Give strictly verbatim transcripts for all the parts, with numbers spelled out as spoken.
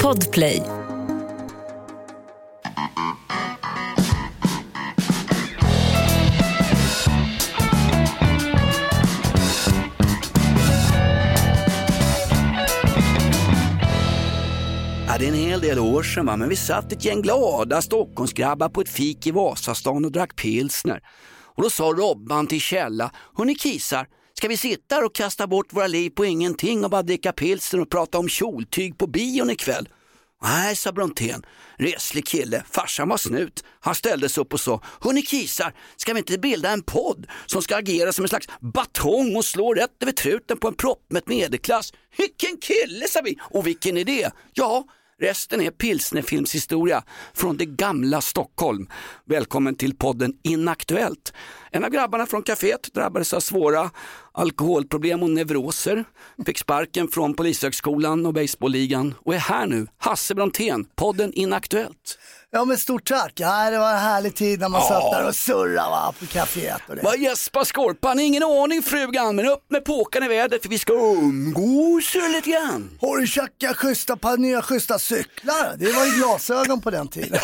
Podplay. Ja, det är en hel del år sedan, va? Men vi satt ett gäng glada Stockholmsgrabbar på ett fik i Vasastan och drack pilsner. Och då sa Robban till Källa: hörni kisar, ska vi sitta här och kasta bort våra liv på ingenting och bara dricka pilsner och prata om kjoltyg på bion ikväll? Nej, sa Brontén, reslig kille, farsan var snut. Han ställdes upp och sa: hörni kisar, ska vi inte bilda en podd som ska agera som en slags batong och slå rätt över truten på en proppmätt medelklass? Vilken kille, sa vi, och vilken idé. Ja, resten är pilsnerfilmshistoria från det gamla Stockholm. Välkommen till podden Inaktuellt. En av grabbarna från kaféet drabbades av svåra alkoholproblem och neuroser. Fick sparken från Polishögskolan och baseballligan och är här nu. Hasse Brontén, podden Inaktuellt. Ja, men stort tack. Ja, det var en härlig tid när man ja. satt där och surrade, va, på kaféet. Och det. Vad Jesper Skorpan, ingen aning frugan, men upp med påkan i vädret för vi ska umgås lite grann. Har du tjackat schyssta på nya schyssta cyklar? Det var ju glasögon på den tiden.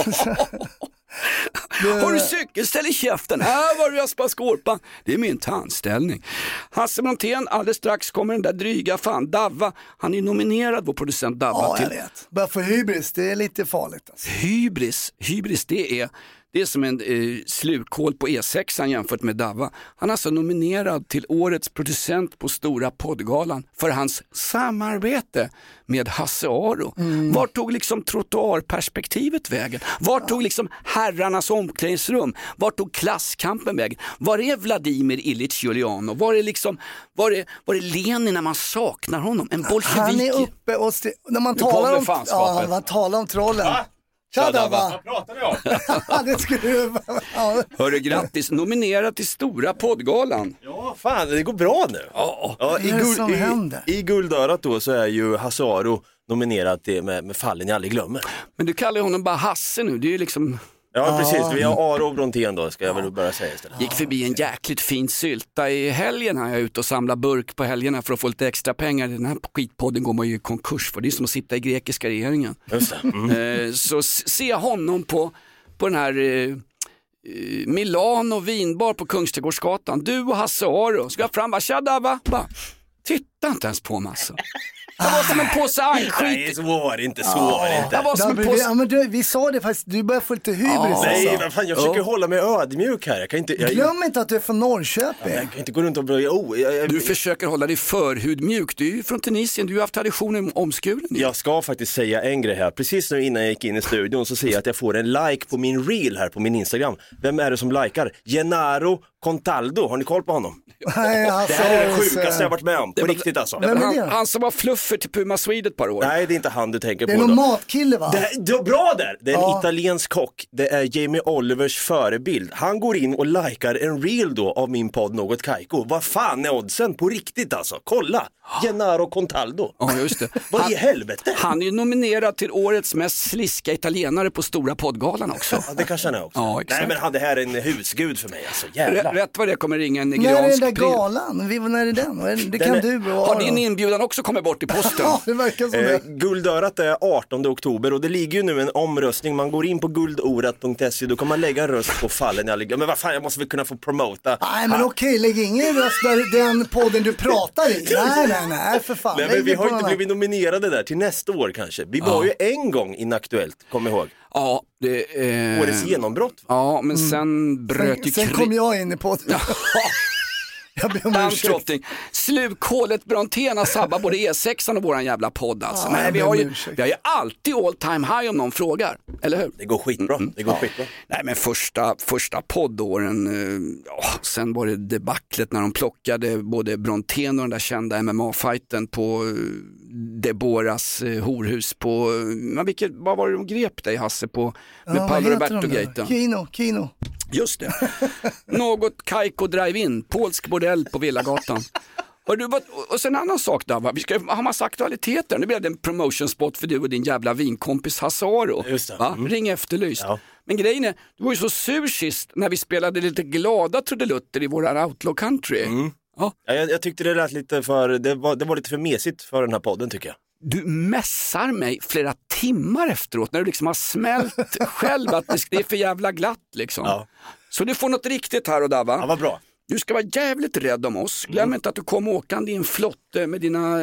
Det... Har du cykelställ i käften? Här var du Jesper Skorpan. Det är min tandställning. Hasse Brontén, alldeles strax kommer den där dryga fan Davva. Han är nominerad, vår producent Davva. Ja, till... jag vet. Bara för hybris, det är lite farligt. Alltså. Hybris, hybris det är... Det är som en eh, slukhål på E sex jämfört med Davva. Han är alltså nominerad till årets producent på Stora poddgalan för hans samarbete med Hasse Aro. Mm. Var tog liksom trottoarperspektivet vägen? Var tog liksom herrarnas omklädningsrum? Var tog klasskampen vägen? Var är Vladimir Ilyich Juliano? Var är liksom var är, var är Lenin när man saknar honom? En bolsjevik. Han är uppe och st- när man talar om ja, man talar om trollen. Va? Tjada, va? Vad pratar ni om? Det skulle ja. Hörru, grattis, nominerad till Stora poddgalan. Ja, fan, det går bra nu. Ja, ja, i, guld, i, I Guldörat då så är ju Hasse Aro nominerad till med, med Fallen jag aldrig glömmer. Men du kallar honom bara Hasse nu, det är ju liksom... Ja, precis. Vi har Aro och Brontén då, ska jag väl börja säga istället. Gick förbi en jäkligt fin sylta i helgen här. Jag är ute och samlar burk på helgerna för att få lite extra pengar. Den här skitpodden går man ju i konkurs för. Det är som att sitta i grekiska regeringen. Just det. Mm. Så se honom på, på den här eh, Milano vinbar på Kungsträdgårdsgatan. Du och Hasse Aro. Ska jag fram, bara tjada, va? Bara, titta inte ens på mig alltså. Det var som en påse ankskit. Nej, så var det inte, så var det inte. Det var som en påse... ja, men du, vi sa det faktiskt, du börjar få lite hybris. Ja. Nej, alltså. men fan, jag försöker oh. hålla mig ödmjuk här. Jag kan inte, jag... Glöm inte att du är från Norrköping. Ja, jag kan inte gå runt och börja... Oh, jag, jag... Du försöker hålla dig förhudmjuk. Du är ju från Tunisien, du har haft traditionen omskuren. Jag ska faktiskt säga en grej här. Precis nu innan jag gick in i studion så ser jag att jag får en like på min reel här på min Instagram. Vem är det som likar? Gennaro Contaldo, har ni koll på honom? Nej, alltså, det här är det sjukaste jag varit med om, på det, riktigt alltså. Han, han som var fluffer till Puma Swede ett par år. Nej, det är inte han du tänker på. Det är på någon då. matkille, va? Det, det är bra där, det är en ja. italiensk kock. Det är Jamie Olivers förebild. Han går in och likar en reel då av min podd Något Kaiko. Vad fan är oddsen på riktigt alltså? Kolla, Gennaro Contaldo. Ja, just det. Vad han, i helvete? Han är ju nominerad till årets mest sliska italienare på Stora poddgalan också. Ja, det kanske han är också. Ja, nej, men han, det här är en husgud för mig alltså. Jävlar. Rätt vad det kommer ringa en nigeriansk. När är den där galan? Vi, när är den? Det den kan är... du och har din inbjudan också kommit bort i posten? Ja, det verkar som det. Eh, Guldörat är artonde oktober och det ligger ju nu en omröstning. Man går in på guldorat punkt se, då kan man lägga en röst på Fallen jag ligger. Men vad fan, jag måste väl kunna få promota. Nej, men ha. okej, lägg ingen röst där den podden du pratar i. Nej, nej, nej, för fan. Nej, men vi har inte blivit nominerade där till nästa år kanske. Vi var ja. ju en gång Inaktuellt, kom ihåg. Ja, det är... Eh... Årets genombrott. Ja, men sen mm. bröt sen, ju... Sen kom jag in i podden. Jag ber om ursäkt. Slukhålet Brontén har sabbat både E sex och våran jävla podd alltså. Ja, Nej, vi, har ju, vi har ju alltid all time high om någon frågar, eller hur? Det går skitbra, mm. det går ja. skitbra. Nej, men första, första poddåren, ja, sen var det debaclet när de plockade både Brontén och den där kända M M A-fighten på Deboras horhus på, men vilket, vad var det de grep dig Hasse på med ja, Paolo Roberto-gaten? Kino, Kino. Just det. Något Kaiko Drive-In, polsk bordell på Villagatan. Och, du, och sen en annan sak då, va? Vi ska ha massa aktualiteter. Nu blir det en promotion spot för du och din jävla vinkompis Hasse Aro. Just det. Va? Mm. Ring efterlyst. Ja. Men grejen är, du var ju så sur sist när vi spelade lite glada trudelutter i våra Outlaw Country. Mm. Ja. Ja, jag, jag tyckte det lät lite för, det var, det var lite för mesigt för den här podden tycker jag. Du mässar mig flera timmar efteråt när du liksom har smält själv att det är för jävla glatt liksom. Ja. Så du får något riktigt här och där, va? Ja, vad bra. Du ska vara jävligt rädd om oss. Glöm mm. inte att du kom åkande i en flotte med, dina,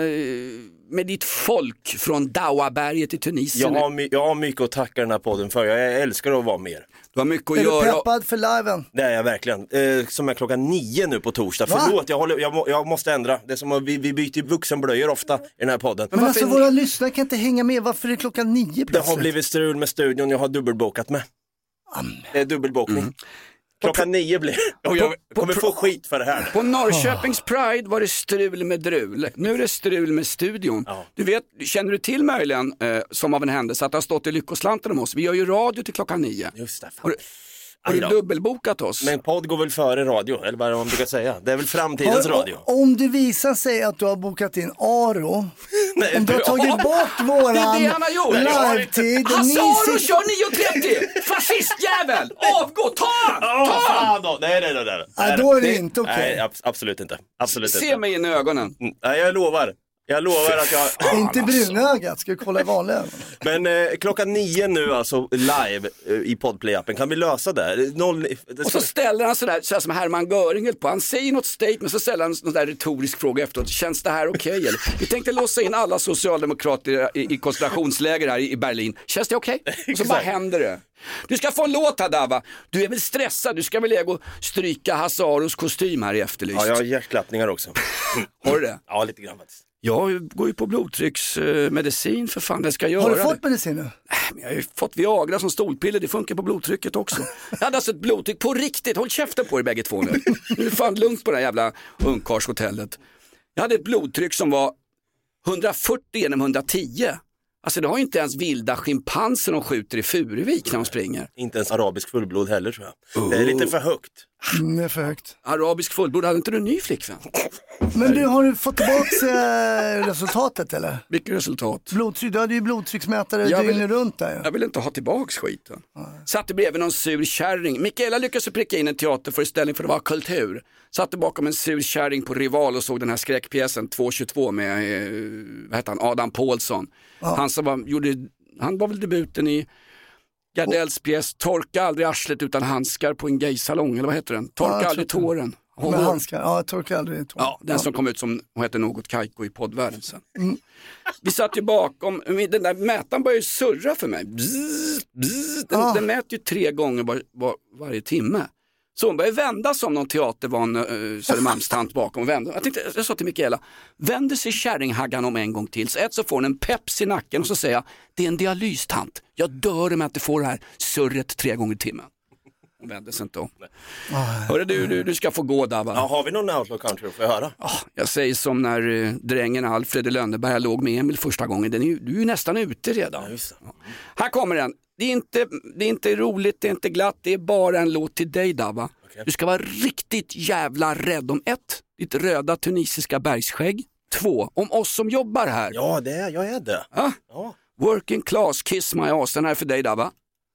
med ditt folk från Dawaberget i Tunisien. Jag har, jag har mycket att tacka den här podden för. Jag älskar att vara med. Du har mycket att är göra. Är du peppad för liven? Det är jag verkligen. Eh, som är klockan nio nu på torsdag. Va? Förlåt, jag, håller, jag, jag måste ändra. Det är som att vi, vi byter vuxenblöjor ofta i den här podden. Men, Men alltså ni... våra lyssnare kan inte hänga med. Varför är det klockan nio plötsligt? Det har blivit strul med studion. Jag har dubbelbokat med. Amen. Det är dubbelbokning. Mm. Klockan nio blir och jag kommer få skit för det här. På Norrköpings Pride var det strul med drul. Nu är det strul med studion. Ja. Du vet, känner du till möjligen eh, som av en händelse att det har stått i Lyckoslanten om oss? Vi gör ju radio till klockan nio. Just det. Har du, har du dubbelbokat oss? Men podd går väl före radio, eller vad man brukar säga. Det är väl framtidens har, radio. Om det visar sig att du har bokat in Aro, Nej, om du har tagit ja, bort våran det är det han har gjort. Live-tid. Hasse Aro kör nio trettio! Fascistjävel! Avgå! Ta han! Ta han! Oh, nej, nej, nej, nej. Nej, då är det inte okej. Okay. Nej, ab- absolut inte. Absolut Se inte. mig in i ögonen. Mm, nej, jag lovar. Jag lovar att jag... Inte brunögat, ska vi kolla i vanliga ögon. Men eh, klockan nio nu alltså live eh, i Podplay-appen. Kan vi lösa det? Noll... det och så ställer han sådär, sådär som Hermann Göring på. Han säger något statement, så ställer han någon där retorisk fråga efteråt. Känns det här okej? Okay, eller? Vi tänkte låsa in alla socialdemokrater i, i koncentrationsläger här i Berlin. Känns det okej? Okay? Och så bara händer det. Du ska få en låt här, Dava. Du är väl stressad? Du ska väl lägga och stryka Hasse Aros kostym här i Efterlyst. Ja, jag har hjärtklappningar också. Har du det? Ja, lite grann faktiskt. Jag går ju på blodtrycksmedicin för fan, det ska jag göra. Har du fått medicin nu? Jag har ju fått Viagra som stolpiller, det funkar på blodtrycket också. Jag hade alltså ett blodtryck på riktigt, håll käften på er bägge två nu. Nu är det fan lugnt på det här jävla ungkarshotellet. Jag hade ett blodtryck som var hundrafyrtio genom hundratio. Alltså det har ju inte ens vilda schimpanser de skjuter i Furuvik när de springer. Inte ens arabisk fullblod heller, tror jag. Oh. Det är lite för högt. Mm, det är för högt. Arabisk fullblod, hade inte du en ny flickvän? Men du, har du fått tillbaka äh, resultatet eller? Vilket resultat? Blodtryck, du hade ju blodtrycksmätare dygnet runt där. Ja. Jag vill inte ha tillbaks skiten. Mm. Satte bredvid någon sur kärring. Mikaela lyckades pricka in en teaterföreställning för det var kultur. Satte bakom en sur kärring på Rival och såg den här skräckpjäsen två tjugotvå med eh, vad heter han? Adam Pålsson. Ja. Han som var, gjorde, han var väl debuten i Gardells pjäs Torka aldrig arslet utan handskar på en gaysalong, eller vad heter den? Torka ja, aldrig tåren. Med handskar, ja, torka aldrig tåren. Ja, den ja. som kom ut som, hon heter något Kaiko i poddvärlden sen. Mm. Vi satt ju bakom, den där mätaren började surra för mig. Bzz, bzz, den, ja. den mäter ju tre gånger var, var, varje timme. Så hon började vända som någon teatervan uh, Södermalmstant bakom. Vända. Jag, tänkte, jag sa till Mikaela, vänder sig kärringhaggan om en gång till. Så ett så får hon en peps i nacken och så säger jag, det är en dialystant. Jag dör med att du får det här surret tre gånger i timmen. Hon vände sig inte om. Hörru du, du, du ska få gå där, va? Ja, har vi någon outlaw country för att höra? Ja, jag säger som när uh, drängen Alfred i Lönneberga låg med Emil första gången. Den är, du är ju nästan ute redan. Ja, just det. Ja. Här kommer den. Det är, inte, det är inte roligt, det är inte glatt, det är bara en låt till dig, Dava. Okay. Du ska vara riktigt jävla rädd om ett, ditt röda tunisiska bergsskägg. Två, om oss som jobbar här. Ja, det är, jag är det. Ja? Ja. Working class, kiss my ass, den här är för dig, Dava.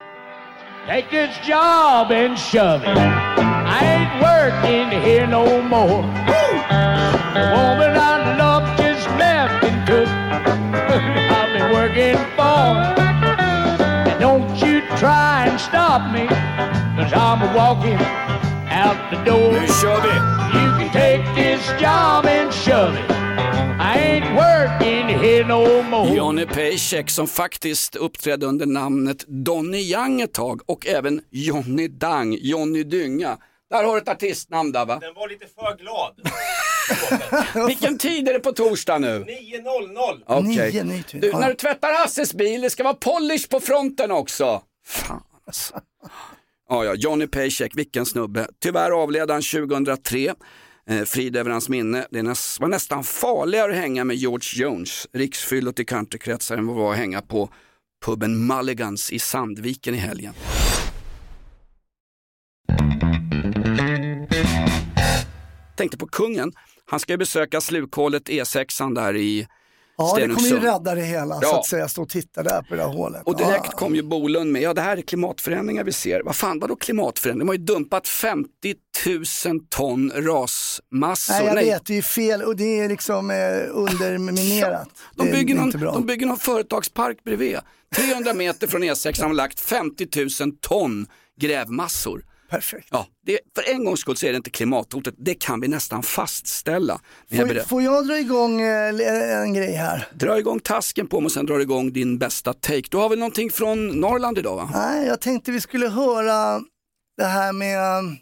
Take this job and shove it. I ain't working here no more. Woo! The woman I love just left and took. I've been working for. And don't you try and stop me, 'cause I'm walking out the door. Nu kör vi! You can take this job and shove it. I ain't working here no more. Johnny Paycheck som faktiskt uppträdde under namnet Donny Young ett tag och även Johnny Dang, Johnny Dynga. Där har du ett artistnamn där, va? Den var lite för glad. Vilken tid är det på torsdag nu? nio noll noll. Okej. Okay. Du, när du tvättar Hasses bil, det ska vara polish på fronten också. Fan alltså. Ja, ja, Johnny Paycheck, vilken snubbe. Tyvärr avled han tjugohundratre. Eh, frid över hans minne. Det näst, var nästan farligare att hänga med George Jones, riksfyllot i countrykretsar, än vad var att hänga på puben Mulligans i Sandviken i helgen. Tänkte på kungen. Han ska besöka slukhålet E sex där i Ja, det kommer ju rädda det hela, ja. Så att säga, stå och titta där på det där hålet. Och direkt ah. kom ju Bolund med, ja det här är klimatförändringar vi ser. Vad fan var då klimatförändringar? De har ju dumpat femtio tusen ton rasmassor. Nej, jag Nej. vet, det är fel och det är liksom eh, underminerat. De bygger, någon, de bygger någon företagspark bredvid. trehundra meter från E sex har de lagt femtio tusen ton grävmassor. Perfekt. Ja, det, för en gångs skull så är det inte klimathotet, det kan vi nästan fastställa. Får jag, får jag dra igång eh, en grej här? Dra igång tasken på mig och sen drar igång din bästa take. Du har väl någonting från Norrland idag, va? Nej, jag tänkte vi skulle höra det här med...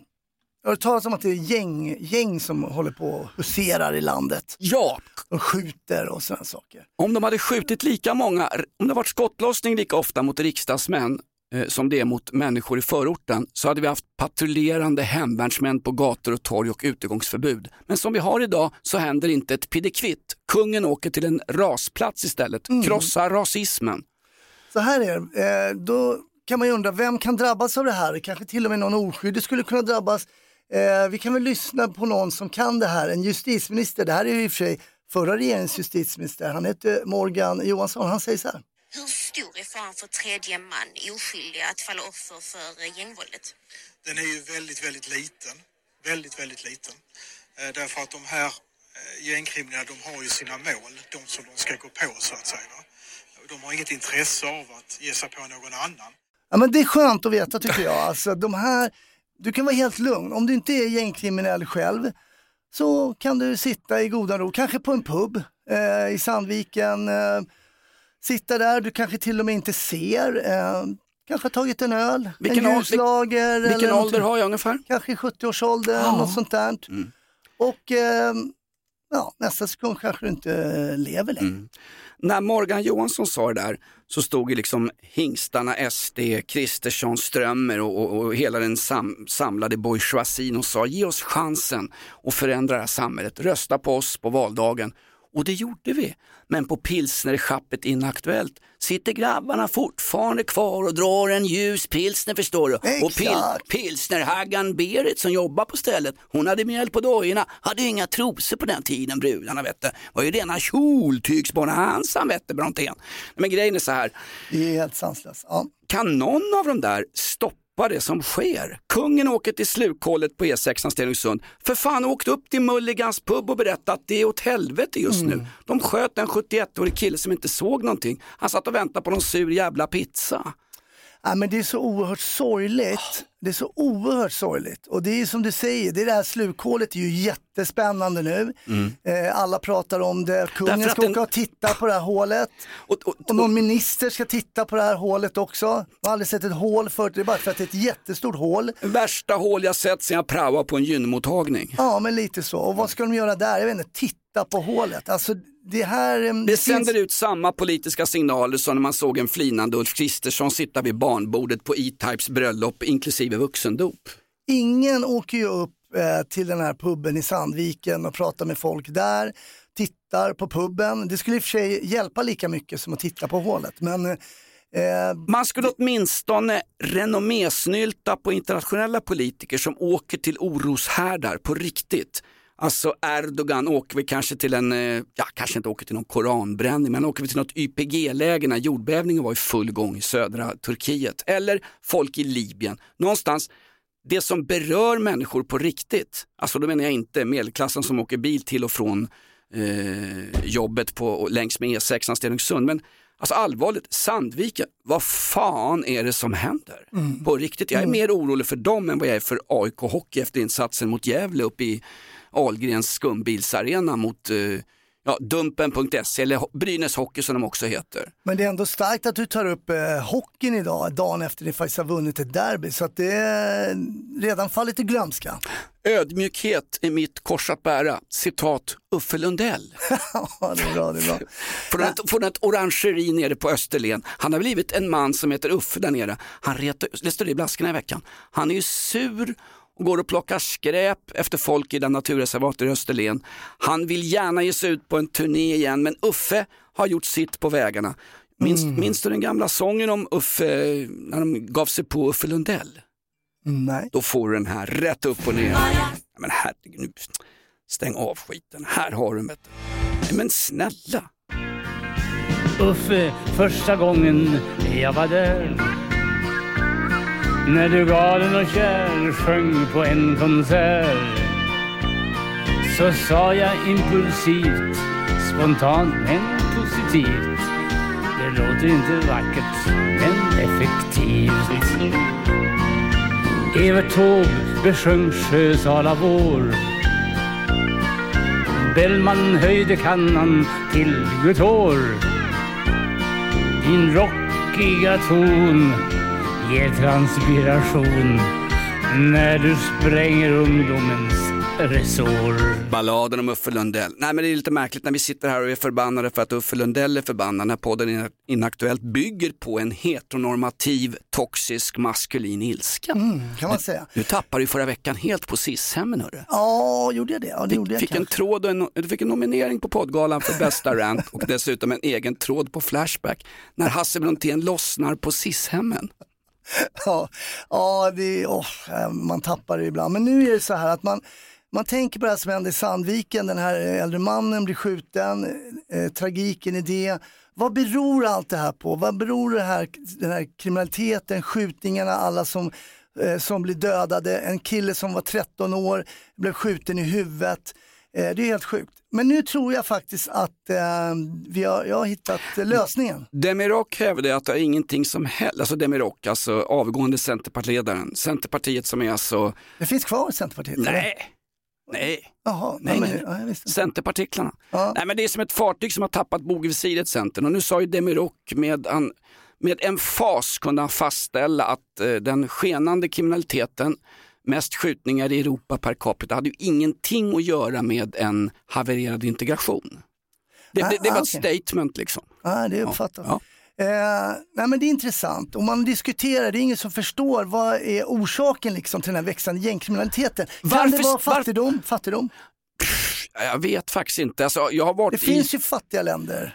Jag har talat om att det är gäng, gäng som håller på och huserar i landet. Ja. Och skjuter och sådana saker. Om de hade skjutit lika många, om det varit skottlossning lika ofta mot riksdagsmän som det är mot människor i förorten, så hade vi haft patrullerande hemvärnsmän på gator och torg och utegångsförbud. Men som vi har idag så händer inte ett piddekvitt. Kungen åker till en rasplats istället, mm. krossar rasismen. Så här är det, eh, då kan man ju undra, vem kan drabbas av det här? Kanske till och med någon oskyldig skulle kunna drabbas. Eh, vi kan väl lyssna på någon som kan det här, en justitieminister. Det här är ju i och för sig förra regeringens justitieminister, han heter Morgan Johansson, han säger så här. Hur stor är faran för tredje man oskyldiga att falla offer för gängvåldet? Den är ju väldigt, väldigt liten. Väldigt, väldigt liten. Eh, därför att de här eh, gängkriminella, de har ju sina mål, de som de ska gå på så att säga. De har inget intresse av att ge sig på någon annan. Ja, men det är skönt att veta tycker jag. Alltså, de här, du kan vara helt lugn. Om du inte är gängkriminell själv så kan du sitta i goda ro, kanske på en pub eh, i Sandviken, eh, sitta där, du kanske till och med inte ser, eh, kanske har tagit en öl, vilken en ljuslager. Vilken eller ålder har jag ungefär? Kanske i sjuttio-årsåldern, ja. Något sånt där. Mm. Och eh, ja, nästa sekund kanske du inte lever längre. Mm. När Morgan Johansson sa det där så stod ju liksom hingstarna, S D, Kristersson, Strömmer och, och, och hela den sam, samlade bourgeoisien och sa ge oss chansen att förändra det här samhället, rösta på oss på valdagen. Och det gjorde vi. Men på pilsnerschappet Inaktuellt sitter grabbarna fortfarande kvar och drar en ljus pilsner, förstår du. Exakt. Och pil, pilsnerhaggan Berit som jobbar på stället, hon hade mjöl på dojorna, hade ju inga trosor på den tiden, brudarna vet du. Var ju rena kjoltygsbonanzan vet du, Brontén. Men grejen är så här. Det är helt sanslöst. Ja. Kan någon av dem där stoppa det som sker? Kungen åker till slukhållet på E sex Stenungsund. För fan åkte upp till Mulligans pub och berättade att det är åt helvete just mm. nu. De sköt en sjuttioettårig kille som inte såg någonting. Han satt och väntade på någon sur jävla pizza. Ja, men det är så oerhört sorgligt. Oh. Det är så oerhört sorgligt. Och det är som du säger, det, det här slukhålet är ju jättespännande nu. Mm. Eh, alla pratar om det. Kungen ska åka och titta på det här hålet. Och, och, och, och någon minister ska titta på det här hålet också. Jag har aldrig sett ett hål förut. Det är bara för att det är ett jättestort hål. Värsta hål jag sett sen jag praoade på en gynmottagning. Ja, men lite så. Och vad ska de göra där? Jag vet inte, titta på hålet. Alltså det här... Det, det sänder finns... ut samma politiska signaler som när man såg en flinande Ulf Kristersson sitta vid barnbordet på E-Types bröllop inklusive vuxendop. Ingen åker ju upp eh, till den här puben i Sandviken och pratar med folk där, tittar på puben. Det skulle i och för sig hjälpa lika mycket som att titta på hålet, men... Eh, man skulle åtminstone renommésnylta på internationella politiker som åker till oroshärdar på riktigt. Alltså Erdogan åker vi kanske till en, ja kanske inte åker till någon koranbränning, men åker vi till något Y P G-läge när jordbävningen var i full gång i södra Turkiet. Eller folk i Libyen. Någonstans, det som berör människor på riktigt. Alltså då menar jag inte medelklassen som åker bil till och från eh, jobbet på, längs med E sex Stenungsund. Men alltså allvarligt, Sandviken, vad fan är det som händer? Mm. På riktigt, jag är mm. mer orolig för dem än vad jag är för A I K Hockey efter insatsen mot Gävle upp i Ahlgrens skumbilsarena mot uh, ja, Dumpen punkt se eller Brynäs Hockey som de också heter. Men det är ändå starkt att du tar upp eh, hockeyn idag, dagen efter ni faktiskt har vunnit ett derby, så att det är redan fallit i glömska. Ödmjukhet är mitt kors att bära. Citat Uffe Lundell. Ja, det är bra, det är bra. Från ett, från ett orangeri nere på Österlen. Han har blivit en man som heter Uffe där nere. Han retar, det står i blaskorna i veckan. Han är ju sur och går och plockar skräp efter folk i den naturreservatet i Österlen. Han vill gärna ge sig ut på en turné igen, men Uffe har gjort sitt på vägarna. Minns, mm. minns du den gamla sången om Uffe när de gav sig på Uffe Lundell? Nej. Då får du den här rätt upp och ner. Men herregud, nu stäng av skiten. Här har du med. Men snälla. Uffe, första gången jag var där, när du galen och kär sjöng på en konsert, så sa jag impulsivt, spontant men positivt: det låter inte vackert men effektivt. Evert Taube besjöng Sjösala vår, Bellman höjde kannan till Guitar. Din rockiga ton ger transpiration när du spränger ungdomens resår. Balladen om Uffe Lundell. Nej, men det är lite märkligt när vi sitter här och är förbannade för att Uffe Lundell är förbannad, när podden Inaktuellt bygger på en heteronormativ, toxisk, maskulin ilska. Mm, kan man säga. Du tappade ju förra veckan helt på Sis-hemmen, hörru. Ja, gjorde jag det? Ja, det gjorde jag fick en tråd och en, du fick en nominering på poddgalan för bästa rant och dessutom en egen tråd på Flashback när Hasse Brontén lossnar på Sis-hemmen. Ja, ja det, oh, man tappar det ibland. Men nu är det så här att man, man tänker på det här som hände i Sandviken. Den här äldre mannen blir skjuten, eh, tragiken i det. Vad beror allt det här på? Vad beror det här, den här kriminaliteten, skjutningarna, alla som, eh, som blir dödade? En kille som var tretton år blev skjuten i huvudet. Eh, det är helt sjukt. Men nu tror jag faktiskt att eh, vi har, jag har hittat lösningen. Demirok hävdade att det är ingenting som helst, alltså Demirok, alltså avgående Centerpartiledaren, Centerpartiet som är alltså... Det finns kvar Centerpartiet? Nej, eller? nej. Jaha, nej, men, nej. Ja, jag visste. Centerpartiklarna. Ja. Nej, men det är som ett fartyg som har tappat bogvisiret, Centern. Och nu sa ju Demirok med, an, med en fas kunde han fastställa att eh, den skenande kriminaliteten, mest skjutningar i Europa per capita, hade ju ingenting att göra med en havererad integration. Det, ah, det, det var ah, ett okay. statement liksom. Ja, ah, det är uppfattat. Ja. Eh, nej, men det är intressant. Om man diskuterar, det är ingen som förstår vad är orsaken liksom till den här växande gängkriminaliteten. Varför, kan det vara fattigdom? Varför? fattigdom? Pff, jag vet faktiskt inte. Alltså, jag har varit det i... finns ju fattiga länder.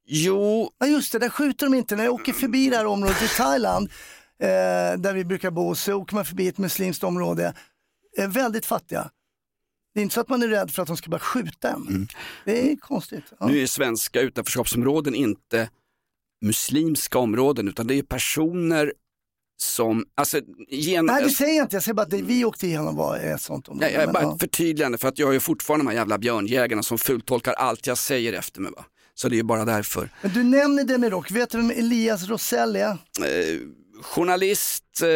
Jo. Ja, just det, där skjuter de inte. När jag åker förbi det här området i Thailand, eh, där vi brukar bo, så åker man förbi ett muslimskt område. Eh, väldigt fattiga. Det är inte så att man är rädd för att de ska bara skjuta en. Mm. Det är konstigt. Ja. Nu är svenska utanförskapsområden inte muslimska områden, utan det är personer som, alltså, gen... Nej, det säger jag inte, jag säger bara att det vi åkte igenom var ett sånt område. Nej, jag är bara men, ja. förtydligande, för att jag är fortfarande de här jävla björnjägarna som fultolkar allt jag säger efter mig, va? Så det är ju bara därför. Men du nämner Demirok, vet du vem Elias Rosell är? Eh, journalist, eh,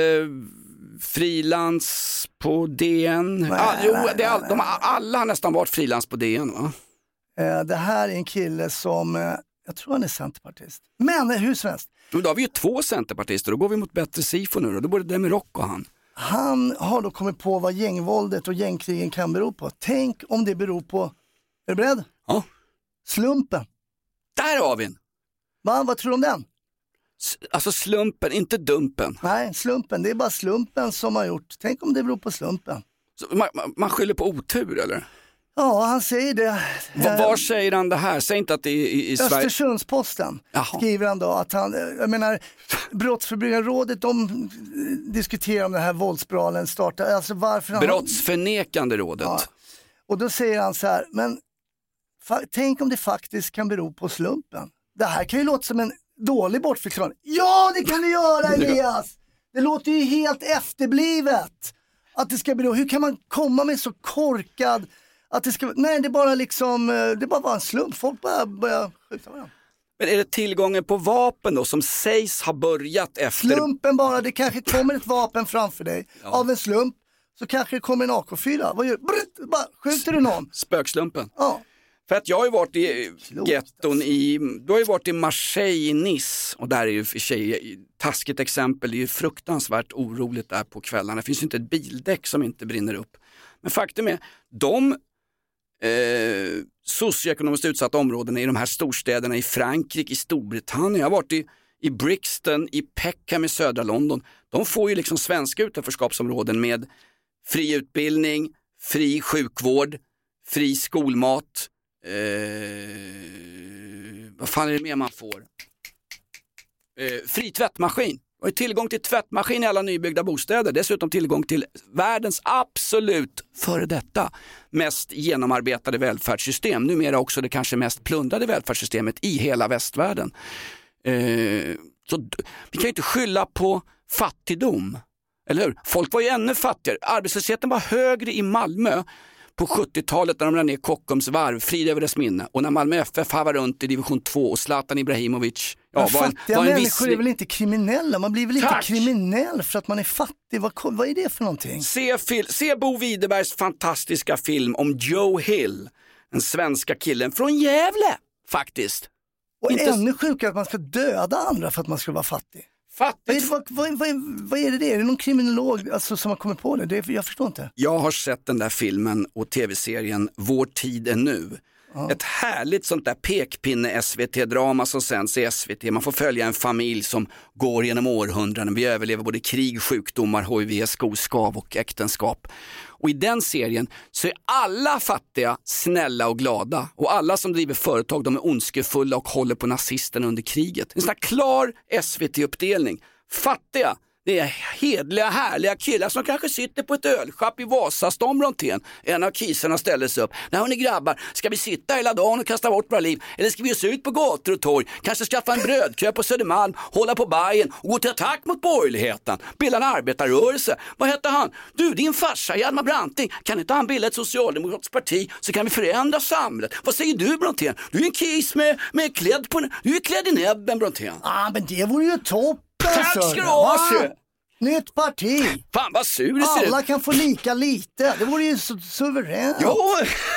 frilans på D N. Nej, ah, jo, nej, det är all, nej, de har alla har nästan varit frilans på D N, va? Eh, det här är en kille som... Eh, Jag tror han är centerpartist. Men hur som helst. Då har vi ju två centerpartister. Då går vi mot bättre Sifo nu. Då borde Demirok och han. Han har då kommit på vad gängvåldet och gängkrigen kan bero på. Tänk om det beror på... Är du beredd? Ja. Slumpen. Där har vi en. Va? Vad tror du om den? S- alltså slumpen, inte dumpen. Nej, slumpen. Det är bara slumpen som har gjort. Tänk om det beror på slumpen. Så man, man skyller på otur, eller? Ja, han säger det. Var, var säger han det här? Säg inte att det är i, i Sverige. Östersundsposten skriver han då att han, jag menar, Brottsförebyggande rådet, de diskuterar om den här våldsbralen startar. Alltså varför han... Brottsförnekande rådet. Ja. Och då säger han så här, men fa- tänk om det faktiskt kan bero på slumpen. Det här kan ju låta som en dålig bortförklaring. Ja, det kan det göra, Elias! Det låter ju helt efterblivet. Att det ska bero, hur kan man komma med så korkad... Att det ska, nej, det är bara liksom, det bara var en slump. Folk bara börjar skjuta varandra. Men är det tillgången på vapen då som sägs ha börjat efter... Slumpen bara, det kanske kommer ett vapen framför dig. Ja. Av en slump så kanske det kommer en A K fyra. Vad gör du? Brut, bara, skjuter du någon? Spökslumpen. Ja. För att jag har ju varit i getton i, du har ju varit i Marseille, i Nice. Och där är ju för sig, taskigt exempel, det är ju fruktansvärt oroligt där på kvällarna. Det finns ju inte ett bildäck som inte brinner upp. Men faktum är, de... Eh, socioekonomiskt utsatta områden i de här storstäderna i Frankrike, i Storbritannien. Jag har varit i, i Brixton, i Peckham i södra London. De får ju liksom svenska utanförskapsområden med fri utbildning, fri sjukvård, fri skolmat. Eh, vad fan är det mer man får? Eh, fri tvättmaskin. Och tillgång till tvättmaskin i alla nybyggda bostäder. Dessutom tillgång till världens absolut före detta mest genomarbetade välfärdssystem. Numera också det kanske mest plundrade välfärdssystemet i hela västvärlden. Eh, så vi kan ju inte skylla på fattigdom. Eller hur? Folk var ju ännu fattigare. Arbetslösheten var högre i Malmö på sjuttiotalet när de lade ner Kockums varv, frid över dess minne. Och när Malmö F F havade runt i division två och Zlatan Ibrahimovic. Ja, var en, fattiga var en människor visslig... är väl inte kriminella? Man blir väl inte Tack. kriminell för att man är fattig? Vad, vad är det för någonting? Se, fil- se Bo Widerbergs fantastiska film om Joe Hill. Den svenska killen från Gävle, faktiskt. Och inte... ännu sjukare att man ska döda andra för att man ska vara fattig. Fattigt. Vad, vad, vad, vad är det det? Är det någon kriminolog alltså, som har kommit på det? det? Jag förstår inte. Jag har sett den där filmen och tv-serien Vår tid är nu. Ja. Ett härligt sånt där pekpinne-S V T-drama som sänds i S V T. Man får följa en familj som går genom århundraden. Vi överlever både krig, sjukdomar, H I V, skoskav och äktenskap. Och i den serien så är alla fattiga snälla och glada. Och alla som driver företag, de är ondskefulla och håller på nazisten under kriget. En sån här klar S V T-uppdelning. Fattiga, det är hedliga, härliga killar som kanske sitter på ett ölschapp i Vasastan, Brontén. En av kisarna ställer sig upp. Nej, hörni grabbar, ska vi sitta hela dagen och kasta bort våra liv? Eller ska vi ge oss ut på gator och torg? Kanske skaffa en brödkö på Södermalm, hålla på Bajen och gå till attack mot borgerligheten? Bilda en arbetarrörelse. Vad heter han? Du, din farsa, Hjalmar Branting. Kan inte han bilda ett socialdemokratiskt parti så kan vi förändra samhället? Vad säger du, Brontén? Du är en kis med, med klädd på... Du är klädd i näbben, Brontén. Ja, ah, men det vore ju topp. Tack ska du ha, nytt parti. Fan vad sur det ser ut. Alla kan få lika lite. Det vore ju su- suveränt. Ja,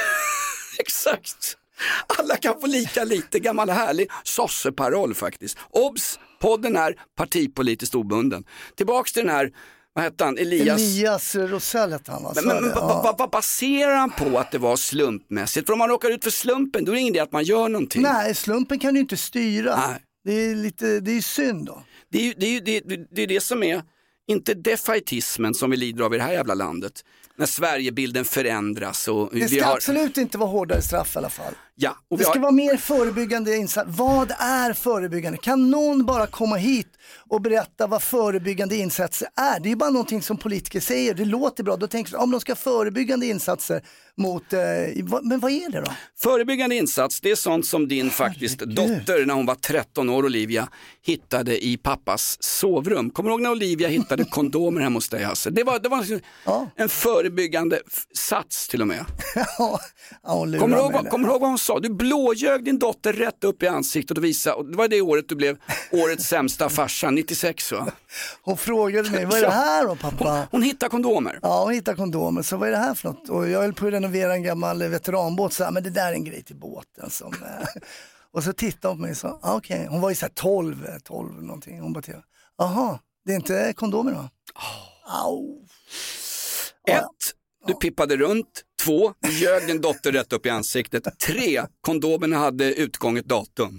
exakt. Alla kan få lika lite. Gammal härlig sosseparoll faktiskt. Obs, podden är partipolitiskt obunden. Tillbaks till den här, vad hette han? Elias. Elias Rosell hette han. Men, men, men ja. vad, vad, vad baserar han på att det var slumpmässigt? För om man råkar ut för slumpen, då är det ingen idé att man gör någonting. Nej, slumpen kan du inte styra. Nej. Det är lite, det är synd då. Det är ju det, är, det, är, det, är det som är, inte defaitismen som vi lider av i det här jävla landet. När Sverigebilden förändras. Och det ska vi har... absolut inte vara hårdare straff i alla fall. Ja, och det ska har... vara mer förebyggande insatser. Vad är förebyggande? Kan någon bara komma hit och berätta vad förebyggande insatser är? Det är bara någonting som politiker säger. Det låter bra. Då tänker jag om de ska ha förebyggande insatser mot... Eh, men vad är det då? Förebyggande insats, det är sånt som din faktiskt Herregud. dotter när hon var tretton år, Olivia, hittade i pappas sovrum. Kommer du ihåg när Olivia hittade kondomer hemma hos dig, Hasse? Det var, det var en, ja. en förebyggande f- sats till och med. ja, hon kommer du ihåg, kommer du ihåg vad hon sa? Du blåljög din dotter rätt upp i ansiktet och visade, och det var det året du blev årets sämsta farsan, nittiosex va? Hon frågade mig, vad är det här då pappa? Hon, hon hittade kondomer. Ja, hon hittade kondomer, så vad är det här för något? Och jag höll på att renovera en gammal veteranbåt, så här, men det där är en grej till båten som... och så tittade hon på mig och sa, ah, okej, okay. Hon var ju så här tolv, tolv någonting, hon bara till, jaha, det är inte kondomer då? Oh. Au. Ett, du pippade runt. Två, du ljög din dotter rätt upp i ansiktet. Tre, kondomerna hade utgånget datum.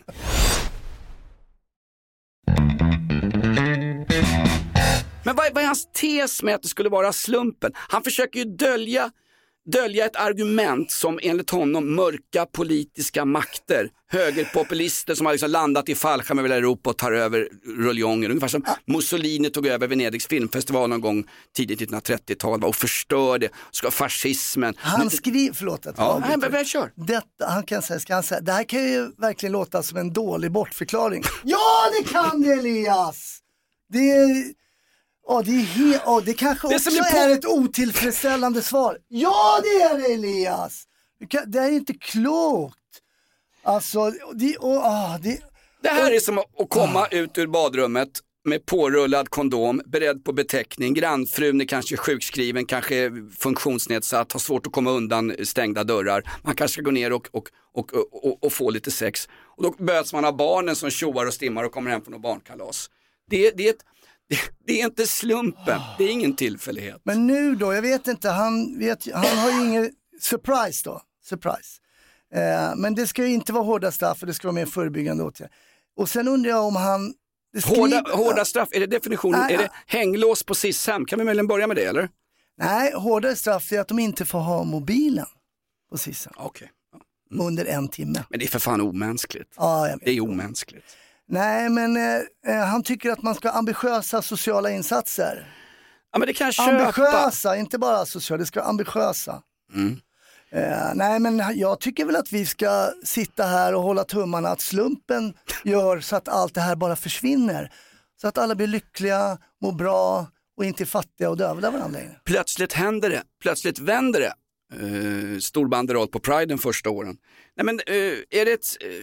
Men vad är, vad är hans tes med att det skulle vara slumpen? Han försöker ju dölja, dölja ett argument som enligt honom mörka politiska makter, högerpopulister som har liksom landat i fallskärm över Europa och tar över ruljonger. Ungefär som Mussolini tog över Venedigs filmfestival någon gång tidigt nittonhundratrettiotal och förstörde, ska fascismen. Han skriver, förlåt att ja, nej, men jag kör. Detta, han kan säga, ska han säga, det här kan ju verkligen låta som en dålig bortförklaring. Ja, det kan det, Elias! Det är... Ja, det, är he- oh, det kanske det också är, på- är ett otillfredsställande svar. Ja, det är det, Elias. Det är inte klokt. Alltså, det, oh, oh, det, det här är som att komma oh. ut ur badrummet med pårullad kondom, beredd på beteckning. Grannfrun är kanske sjukskriven, kanske funktionsnedsatt, har svårt att komma undan stängda dörrar. Man kanske ska gå ner och, och, och, och, och få lite sex. Och då möts man av barnen som tjoar och stimmar och kommer hem från något barnkalas. Det, det är ett... Det, det är inte slumpen, det är ingen tillfällighet. Men nu då, jag vet inte, han, vet, han har ju ingen surprise då, surprise. Eh, men det ska ju inte vara hårda straff och det ska vara mer förebyggande åtgärder. Och sen undrar jag om han... Skriver, hårda, hårda straff, är det definitionen, nej, är det hänglås på SIS-hem? Kan vi möjligen börja med det eller? Nej, hårdare straff är att de inte får ha mobilen på SIS-hem. Okej. Mm. Under en timme. Men det är för fan omänskligt. Ja, jag vet. Det är omänskligt. Nej, men eh, han tycker att man ska ha ambitiösa sociala insatser. Ja, men det kan köpa. Ambitiösa, inte bara sociala, det ska vara ambitiösa. Mm. Eh, nej, men jag tycker väl att vi ska sitta här och hålla tummarna att slumpen gör så att allt det här bara försvinner. Så att alla blir lyckliga, mår bra och inte är fattiga och dövlar varandra längre. Plötsligt händer det, plötsligt vänder det. Uh, stor banderoll på Pride den första åren. Nej, men uh, är det ett... Uh,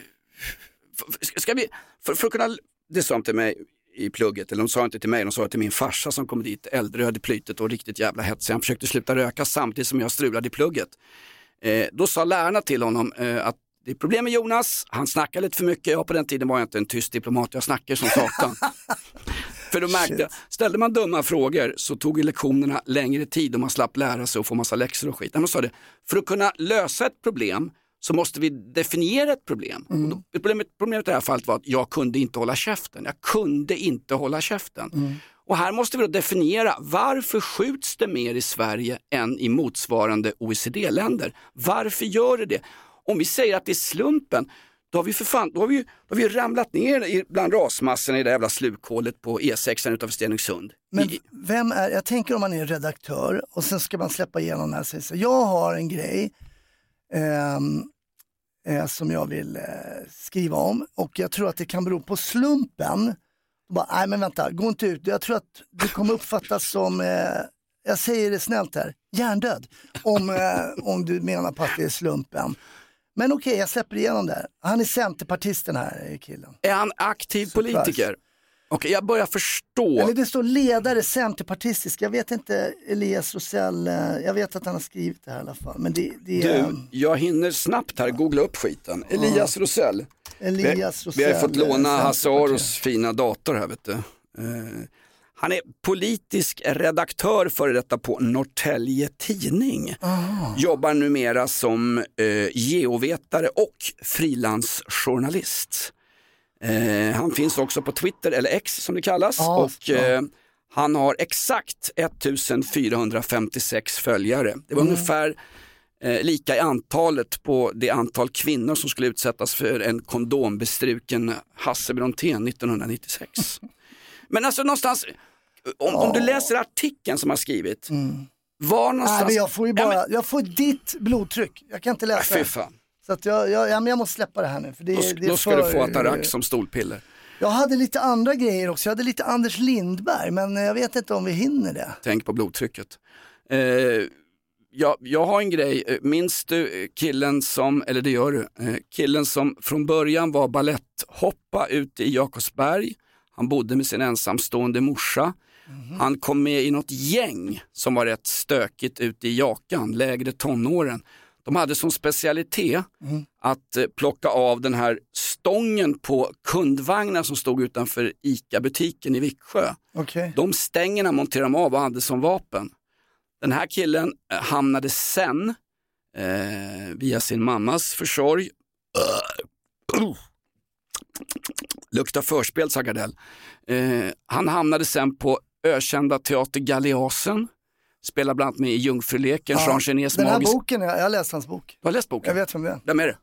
ska vi... För, för att kunna... Det sa de till mig i plugget, eller de sa inte till mig, de sa till min farsa som kom dit, äldröd i plytet och riktigt jävla hetsig. Han försökte sluta röka samtidigt som jag strulade i plugget. Uh, då sa lärarna till honom uh, att det är problem med Jonas, han snackar lite för mycket. Ja, på den tiden var jag inte en tyst diplomat, jag snackar som satan. För då märkte jag, ställde man dumma frågor så tog ju lektionerna längre tid och man slapp lära sig och få massa läxor och skit. Men sa det, för att kunna lösa ett problem så måste vi definiera ett problem. Mm. Och då, problemet, problemet i det här fallet var att jag kunde inte hålla käften. Jag kunde inte hålla käften. Mm. Och här måste vi då definiera varför skjuts det mer i Sverige än i motsvarande O E C D-länder. Varför gör det det? Om vi säger att det är slumpen, då har vi för fan, då har vi, då har vi ramlat ner bland rasmassorna i det jävla slukhålet på E sex utanför Stenungsund. Men I, vem är, jag tänker om man är redaktör och sen ska man släppa igenom det här. Så jag har en grej eh, eh, som jag vill eh, skriva om och jag tror att det kan bero på slumpen. Bara, nej men vänta, gå inte ut. Jag tror att det kommer uppfattas som, eh, jag säger det snällt här, hjärndöd. Om, eh, om du menar på att det är slumpen. Men okej, okay, jag släpper igenom det här. Han är centerpartisten här, killen. Är han aktiv Surprise. Politiker? Okej, okay, jag börjar förstå. Eller det står ledare centerpartistisk. Jag vet inte, Elias Rosell. Jag vet att han har skrivit det här i alla fall. Men det, det du, är... jag hinner snabbt här googla upp skiten. Elias Rosell. Elias Rosell. Vi har fått låna Hasse Aros fina dator här, vet du. Uh, han är politisk redaktör för detta på Norrtälje Tidning. Oh. Jobbar numera som uh, geovetare och frilansjournalist. Uh, han finns också på Twitter, eller X som det kallas. Oh, och uh, han har exakt ettusendfyrahundrafemtiosex följare. Det var mm. ungefär Eh, lika i antalet på det antal kvinnor som skulle utsättas för en kondombestruken Hasse Brontén nittonhundranittiosex. Men alltså någonstans, om, oh. om du läser artikeln som har skrivit, mm. var någonstans... Nej, men jag får ju bara, ja, men... jag får ditt blodtryck, jag kan inte läsa. Ja, fy fan. Så att jag, jag, ja, men jag måste släppa det här nu. För det, då det är då ska för... du få Atarax som stolpiller. Jag hade lite andra grejer också, jag hade lite Anders Lindberg, men jag vet inte om vi hinner det. Tänk på blodtrycket. Eh... Jag, jag har en grej, minns du killen som, eller det gör du, killen som från början var balletthoppa ute i Jakobsberg. Han bodde med sin ensamstående morsa. Mm-hmm. Han kom med i något gäng som var rätt stökigt ute i Jakan, lägre tonåren. De hade som specialitet mm. att plocka av den här stången på kundvagnar som stod utanför ICA-butiken i Viksjö. Okay. De stängerna monterade de av och hade som vapen. Den här killen hamnade sen eh, via sin mammas försorg. Uh, luktar förspel, sa Gardell. Eh, han hamnade sen på ökända teater Galeasen. Spelar bland annat med i Jungfruleken. Ja, Jean Genets den här magisk... boken, jag har läst hans bok. Du har läst boken? Jag vet vem det är. Vem är det?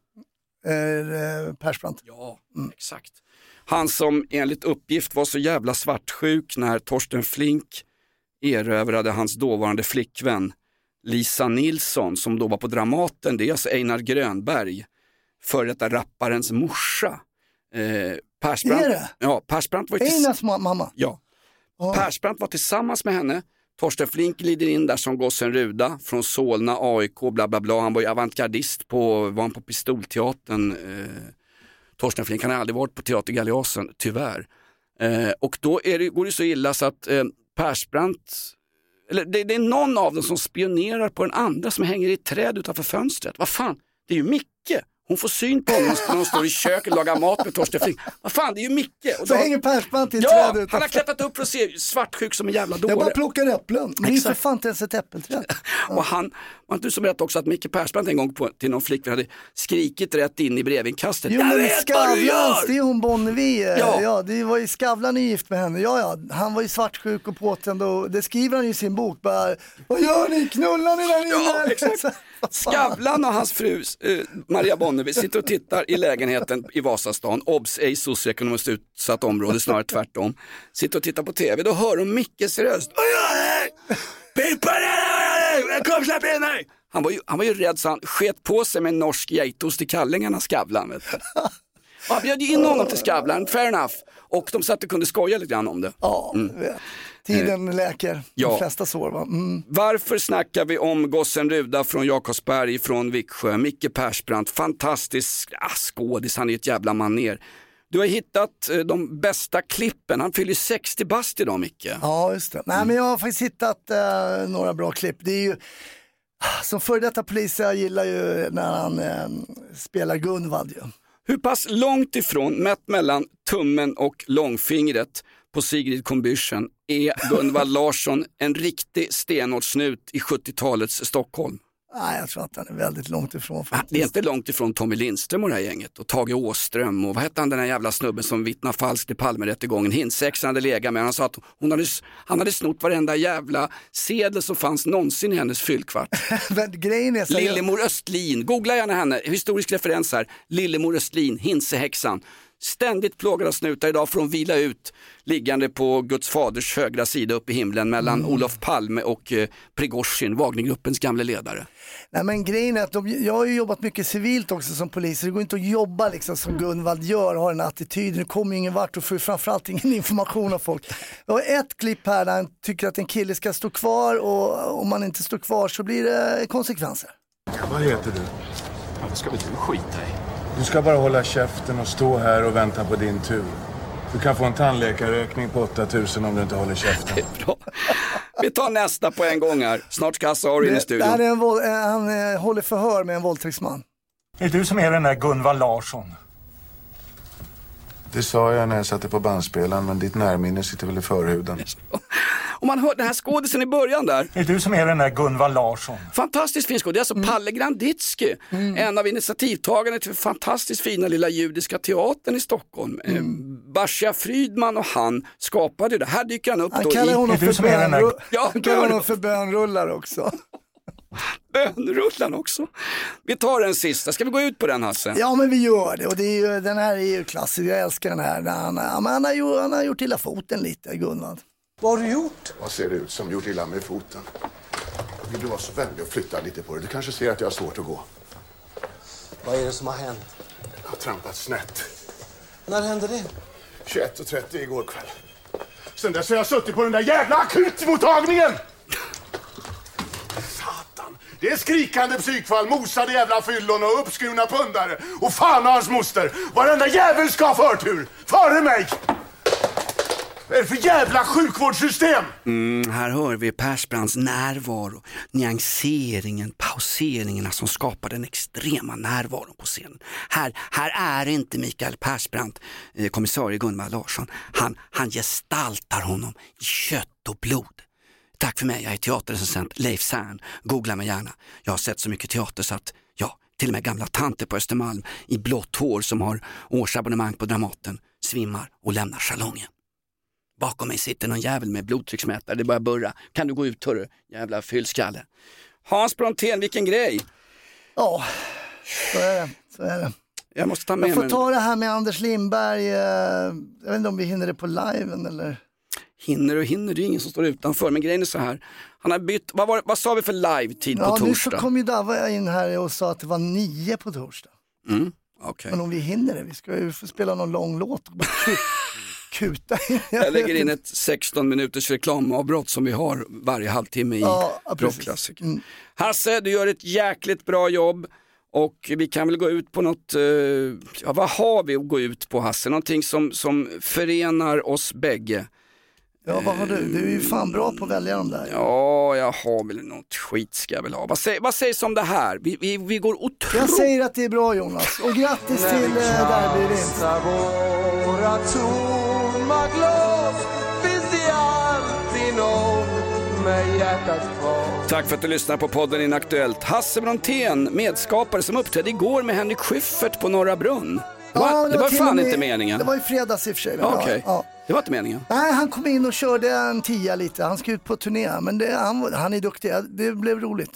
Eh, Persbrandt. Ja, mm. exakt. Han som enligt uppgift var så jävla svartsjuk när Torsten Flink erövrade hans dåvarande flickvän Lisa Nilsson som då var på Dramaten. Det är alltså Einar Grönberg, för detta rapparens morsa. Eh, Persbrandt, är det? Ja, Persbrandt var ju Einars ma- mamma? Ja. Oh. Persbrandt var tillsammans med henne. Torsten Flink glider in där som gossen Ruda från Solna, A I K, bla bla bla. Han var ju avantgardist på, var han på Pistolteatern. Eh, Torsten Flink, han har aldrig varit på Teater Galeasen, tyvärr. Eh, och då är det, går det så illa så att eh, Persbrandt, eller det, det är någon av dem som spionerar på den andra som hänger i ett träd utanför fönstret. Vad fan, det är ju Micke. Hon får syn på honom när hon står i köket och lagar mat med Torsten Flink. Vad fan, det är ju Micke. Och så då... hänger Persbrandt i ett ja, träd utanför. Han har klättrat upp för att se svartsjuk som en jävla dåre. Jag bara plockar äpplen. Men det är för fan inte ens ett äppelträd. Ja. Och han, var inte du som berättade också att Micke Persbrandt en gång på, till någon flickvän hade skrikit rätt in i brevinkastet. Jo, men Skavlans, det är hon Bonnevie. Ja. ja, det var ju Skavlan är gift med henne. Ja, ja, han var ju svartsjuk och påtänd och det skriver han i sin bok. Bara, vad gör ni? Knullar ni där inne? Ja, exakt. Skavlan och hans fru eh, Maria Bonnevie sitter och tittar i lägenheten i Vasastan. Obs, ej socioekonomiskt utsatt område, snarare tvärtom. Sitter och tittar på tv, då hör de Mickes röst. Pippa dig! Kom, släpp in dig! Han var, ju, han var ju rädd så han sket på sig med en norsk geitost i kallingarna, Skavlan. Vet du. Och han bjöd in honom till Skavlan, fair enough. Och de satt och kunde skoja lite grann om det. Ja, mm. Tiden läker ja. De flesta sår. Va? Mm. Varför snackar vi om gossen Ruda från Jakobsberg från Viksjö? Micke Persbrandt, fantastisk ah, skådis, han är ett jävla man ner. Du har hittat eh, de bästa klippen, han fyller sextio bast idag, Micke. Ja, just det. Nej, mm. men jag har faktiskt hittat eh, några bra klipp. Det är ju, som före detta polis, jag gillar ju när han eh, spelar Gunvald ju. Hur pass långt ifrån, mätt mellan tummen och långfingret på Sigrid Combüchen, är Gunvald Larsson en riktig stenhårdsnut i sjuttiotalets Stockholm? Nej, jag tror att han är väldigt långt ifrån. Ah, det är inte långt ifrån Tommy Lindström och det här gänget. Och Tage Åström och vad hette han, den här jävla snubben som vittnar falskt i Palmerättegången. Hinsexan hade legat med. Han sa att hon hade, han hade snott varenda jävla sedel som fanns någonsin i hennes fyllkvart. Grejen är så Lillemor Östlin, googla gärna henne. Historisk referens här. Lillemor Östlin, Hinsehäxan. Ständigt plågade snutar, idag får de vila ut liggande på Guds faders högra sida upp i himlen mellan mm. Olof Palme och eh, Prigozhin, Wagnergruppens gamla ledare. Nej, men grejen är att de, jag har ju jobbat mycket civilt också som polis. Det går inte att jobba liksom som Gunvald gör och har en attityd. Det kommer ingen vart och får framförallt ingen information av folk. Jag har ett klipp här där han tycker att en kille ska stå kvar och om man inte står kvar så blir det konsekvenser. Vad heter du? Ja, det ska väl du skita i. Du ska bara hålla käften och stå här och vänta på din tur. Du kan få en tandläkarräkning på åtta tusen om du inte håller käften. Det är bra. Vi tar nästa på en gång här. Snart ska Hasse ha in i studion. Det är en våld, han eh, håller förhör med en våldtäktsman. Är det du som är den där Gunvald Larsson? Det sa jag när jag satte på bandspelaren, men ditt närminne sitter väl i förhuden. Om man hör den här skådisen i början där. Är det du som är den där Gunvald Larsson? Fantastiskt fin skådis. Det är alltså mm. Palle Granditsky. Mm. En av initiativtagarna till fantastiskt fina lilla judiska teatern i Stockholm. Mm. Eh, Basia Frydman och han skapade det. Här dyker han upp han då kallar i... honom för som är den där... ja, han kallar honom för bönrullar också. Bönrullan också. Vi tar den sista. Ska vi gå ut på den, Hasse? Ja, men vi gör det. Och det är ju, den här är ju klassisk. Jag älskar den här. Han, han, han, har, gjort, han har gjort illa foten lite, Gunvald. Vad har du gjort? Vad ser det ut som gjort illa med foten? Vill du vara så vänlig och flytta lite på det? Du kanske ser att jag har svårt att gå. Vad är det som har hänt? Jag har trampat snett. När hände det? tjugoett och trettio igår kväll. Sen dess har jag suttit på den där jävla akutmottagningen! Satan! Det är skrikande psykfall, mosade jävla fyllon och uppskurna pundare. Och fan och hans moster! Varenda jävel ska ha förtur! Före mig! Vad är det för jävla sjukvårdssystem? Mm, här hör vi Persbrandts närvaro, nyanseringen, pauseringarna som skapar den extrema närvaron på scenen. Här, här är inte Mikael Persbrandt, eh, kommissarie Gunvald Larsson. Han, han gestaltar honom i kött och blod. Tack för mig, jag är teaterrecensent Leif Särn. Googla mig gärna. Jag har sett så mycket teater så att, ja, till och med gamla tanter på Östermalm i blått hår som har årsabonnemang på Dramaten svimmar och lämnar salongen. Bakom mig sitter någon jävel med blodtrycksmätare. Det börjar burra. Kan du gå ut, hörru? Jävla fyllskalle. Hans Brontén, vilken grej. Ja, så är det. Så är det. Jag måste ta med Jag får mig... ta det här med Anders Lindberg. Jag vet inte om vi hinner det på liven eller... Hinner och hinner, det är ingen som står utanför. Men grejen är så här. Han har bytt, vad, var, vad sa vi för live-tid ja, på torsdag? Ja, nu så kom ju Dava in här och sa att det var nio på torsdag. Mm, okay. Men om vi hinner det, vi ska ju få spela någon lång låt och bara kuta. Jag, jag lägger in ett sexton minuters reklamavbrott som vi har varje halvtimme i ja, rockklassiker. Mm. Hasse, du gör ett jäkligt bra jobb. Och vi kan väl gå ut på något, uh, ja vad har vi att gå ut på, Hasse? Någonting som, som förenar oss bägge. Ja, vad har du? Du är ju fan bra på att välja dem där. Ja, jag har väl något skit ska jag väl ha. Vad, säg, vad sägs om det här? Vi, vi, vi går otroligt... Jag säger att det är bra, Jonas. Och grattis till uh, derbyvinst. Våra tomma glas finns det alltid någon med hjärtat kvar. Tack för att du lyssnar på podden Inaktuellt. Hasse Brontén, medskapare som uppträdde igår med Henrik Schyffert på Norra Brunn. Det var, ja, det det var fan med, inte meningen. Det var i fredags i och för sig. Okej, okay. Ja. Det var inte meningen. Nej, han kom in och körde en tia lite. Han ska ut på turné, men det, han, han är duktig. Det blev roligt.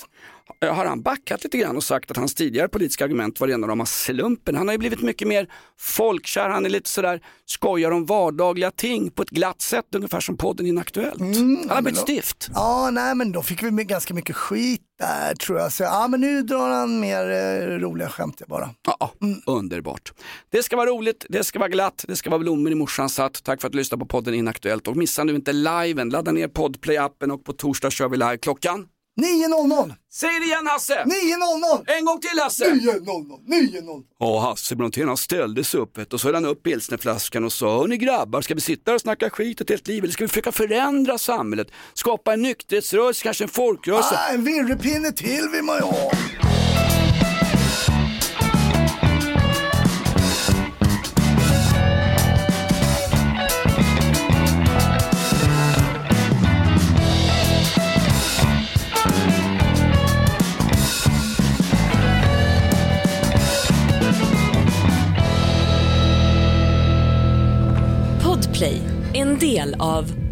har han backat lite grann och sagt att hans tidigare politiska argument var rena rama slumpen. Han har ju blivit mycket mer folkkär, han är lite sådär skojar om vardagliga ting på ett glatt sätt, ungefär som podden Inaktuellt. Mm, han har blivit stift. Ja, nej men då fick vi med ganska mycket skit där tror jag. Så ja, men nu drar han mer eh, roliga skämt bara. Ja, mm. Underbart. Det ska vara roligt, det ska vara glatt, det ska vara blommor i morsans satt. Tack för att du lyssnade på podden Inaktuellt. Och missa nu inte liven, ladda ner Podplay-appen och på torsdag kör vi live klockan nio noll noll. Säg det igen Hasse. nio noll noll. En gång till Hasse. nio noll noll. nio noll noll. Och Hasse Brontén han ställde sig upp och så höll han upp pilsnerflaskan och sa: hörni grabbar, ska vi sitta här och snacka skit ett helt liv eller ska vi försöka förändra samhället? Skapa en nykterhetsrörelse, kanske en folkrörelse. Ah, en virrepinne till vill man ju ha. Podplay, en del av